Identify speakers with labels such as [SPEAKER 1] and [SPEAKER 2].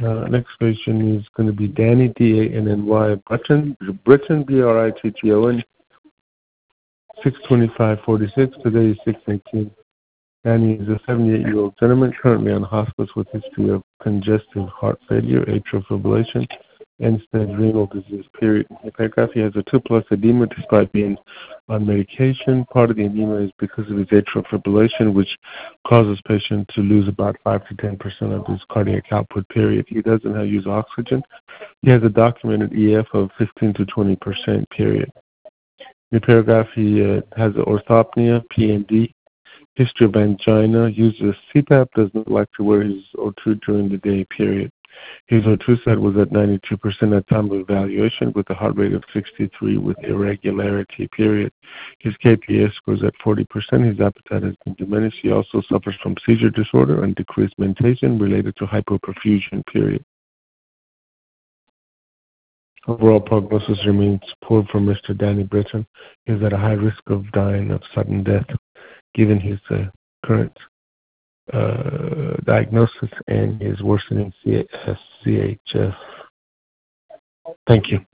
[SPEAKER 1] Next patient is going to be Danny, D-A-N-N-Y, Britton, B-R-I-T-T-O-N, 62546. Today is 618. Danny is a 78-year-old gentleman currently on hospice with history of congestive heart failure, atrial fibrillation, end-stage renal disease, period. In paragraph, he has a 2+ edema despite being on medication. Part of the edema is because of his atrial fibrillation, which causes patient to lose about 5 to 10% of his cardiac output, period. He doesn't use oxygen. He has a documented EF of 15 to 20%, period. In the paragraph, he has orthopnea, PND, history of angina, uses CPAP, does not like to wear his O2 during the day, period. His O2 set was at 92% at time of evaluation with a heart rate of 63 with irregularity, period. His KPS scores at 40%. His appetite has been diminished. He also suffers from seizure disorder and decreased mentation related to hypoperfusion, period. Overall prognosis remains poor for Mr. Danny Britton. He is at a high risk of dying of sudden death given his current diagnosis and his worsening CHF. Thank you.